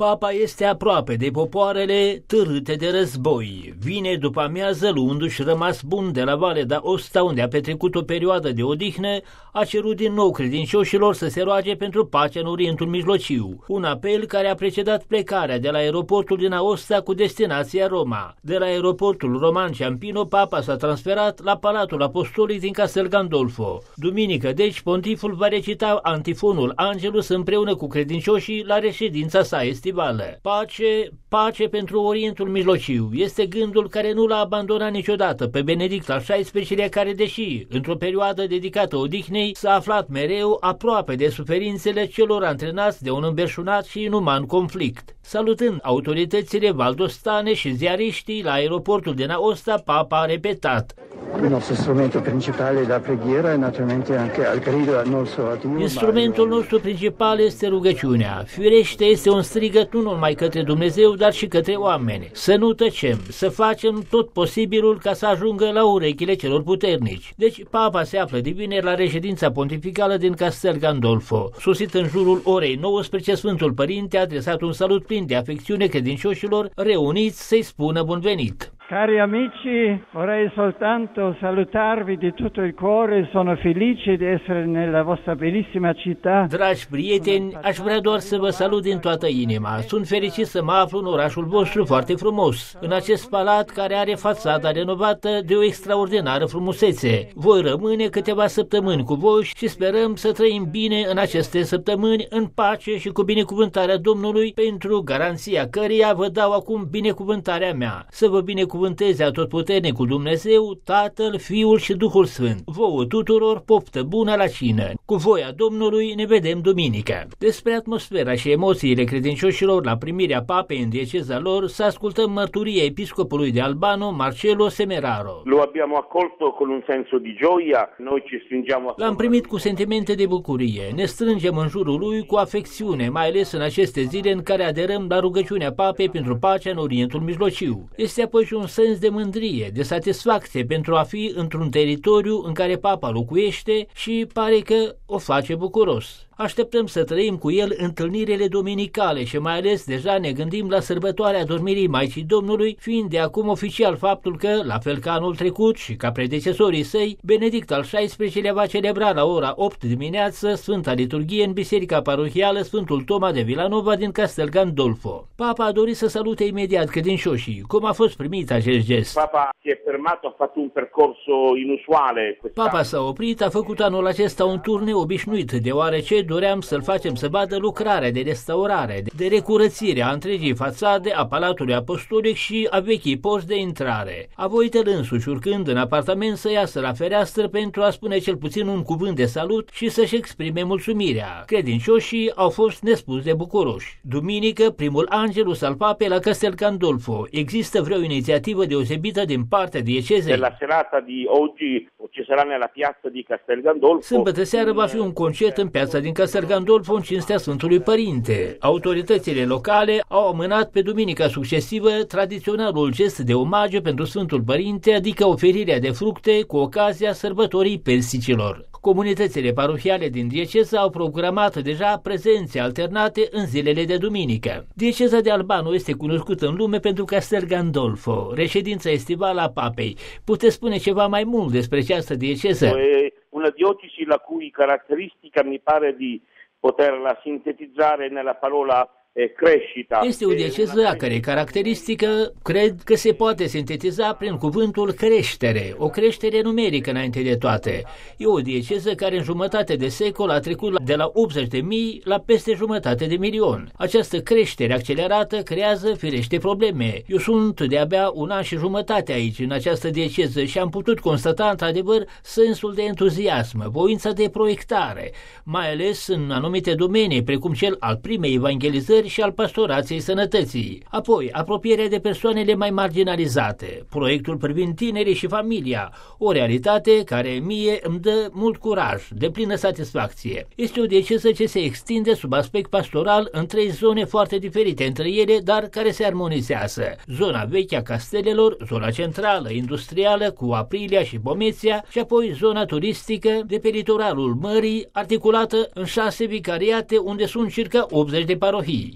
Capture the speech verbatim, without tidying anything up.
Papa este aproape de popoarele târâte de război. Vine după amiază, luându-și rămas bun de la Vale d'Aosta, unde a petrecut o perioadă de odihnă, a cerut din nou credincioșilor să se roage pentru pacea în Orientul Mijlociu. Un apel care a precedat plecarea de la aeroportul din Aosta cu destinația Roma. De la aeroportul roman Ciampino, Papa s-a transferat la Palatul Apostolic din Castel Gandolfo. Duminică, deci, pontiful va recita antifonul Angelus împreună cu credincioșii la reședința sa estivală. Pace, pace pentru Orientul Mijlociu este gândul care nu l-a abandonat niciodată pe Benedict al șaisprezecelea-lea, care, deși într-o perioadă dedicată odihnei, s-a aflat mereu aproape de suferințele celor antrenați de un înverșunat și inuman conflict. Salutând autoritățile valdostane și ziariștii la aeroportul din Aosta, Papa a repetat: Il nostro strumento principale è la preghiera e naturalmente anche al grido non solo a Dio. Instrumentul nostru principal este rugăciunea. Firește, este un strigăt nu numai către Dumnezeu, dar și către oameni. Să nu tăcem, să facem tot posibilul ca să ajungă la urechile celor puternici. Deci, Papa se află de vineri la reședința pontificală din Castel Gandolfo. Sosit în jurul orei nouăsprezece, Sfântul Părinte a adresat un salut plin de afecțiune credincioșilor reuniți să-i spună bun venit. Cari amici, vorrei soltanto salutarvi di tutto il cuore, sono felice di essere nella vostra bellissima città. Dragi prieteni, aș vrea doar să vă salut din toată inima. Sunt fericit să mă aflu în orașul vostru foarte frumos, în acest palat care are fațada renovată de o extraordinară frumusețe. Voi rămâne câteva săptămâni cu voi și sperăm să trăim bine în aceste săptămâni, în pace și cu binecuvântarea Domnului, pentru garanția căreia vă dau acum binecuvântarea mea. Să vă binecuvânteze Atotputernicul Dumnezeu, Tatăl, Fiul și Duhul Sfânt. Vouă tuturor poftă bună la cină. Cu voia Domnului ne vedem duminică. Despre atmosfera și emoțiile credincioșilor la primirea papei în dieceza lor, să ascultăm mărturia episcopului de Albano, Marcello Semeraro. Lo abbiamo accolto con un senso di gioia, noi ci stringiamo. L-am primit cu sentimente de bucurie. Ne strângem în jurul lui cu afecțiune, mai ales în aceste zile în care aderăm la rugăciunea papei pentru pacea în Orientul Mijlociu. Este apoi și un sens de mândrie, de satisfacție pentru a fi într-un teritoriu în care Papa locuiește și pare că o face bucuros. Așteptăm să trăim cu el întâlnirile dominicale și mai ales deja ne gândim la sărbătoarea dormirii Maicii Domnului, fiind de acum oficial faptul că, la fel ca anul trecut și ca predecesorii săi, Benedict al șaisprezecelea-lea va celebra la ora opt dimineață Sfânta Liturghie în Biserica Parohială Sfântul Toma de Vilanova din Castel Gandolfo. Papa a dorit să salute imediat credincioșii. Cum a fost primit acest gest? Papa si è fermato, ha fatto un percorso inusuale. Papa s-a oprit, a făcut anul acesta un tur neobișnuit, deoarece doream să-l facem să vadă lucrarea de restaurare, de recurățire a întregii fațade a Palatului Apostolic și a vechii porți de intrare. A voit el însuși, urcând în apartament, să iasă la fereastră pentru a spune cel puțin un cuvânt de salut și să-și exprime mulțumirea. Credincioșii au fost nespus de bucuroși. Duminică, primul Angelus al Papei la Castel Gandolfo. Există vreo inițiativă deosebită din partea diecezei? La serata di oggi ci sarà nella piazza di Castel Gandolfo. Sâmbătă seară va fi un concert în piața din Castel Gandolfo în cinstea Sfântului Părinte. Autoritățile locale au amânat pe duminica succesivă tradiționalul gest de omagiu pentru Sfântul Părinte, adică oferirea de fructe cu ocazia sărbătorii persicilor. Comunitățile parohiale din dieceză au programat deja prezențe alternate în zilele de duminică. Dieceza de Albano este cunoscută în lume pentru Castel Gandolfo, reședința estivală a Papei. Puteți spune ceva mai mult despre această dieceză? E una diocesi la cui caratteristica mi pare di poterla sintetizzare nella parola creșita. Este o dieceză a cărei caracteristică cred că se poate sintetiza prin cuvântul creștere, o creștere numerică înainte de toate. E o dieceză care în jumătate de secol a trecut de la optzeci de mii la peste jumătate de milion. Această creștere accelerată creează firește probleme. Eu sunt de-abia un an și jumătate aici, în această dieceză, și am putut constata într-adevăr sensul de entuziasm, voința de proiectare, mai ales în anumite domenii, precum cel al primei evangelizări și al pastorației sănătății. Apoi, apropierea de persoanele mai marginalizate, proiectul privind tinerii și familia, o realitate care mie îmi dă mult curaj, de plină satisfacție. Este o dieceză ce se extinde sub aspect pastoral în trei zone foarte diferite între ele, dar care se armonizează. Zona veche a castelelor, zona centrală, industrială, cu Aprilia și Bomeția, și apoi zona turistică de pe litoralul mării, articulată în șase vicariate unde sunt circa optzeci de parohii.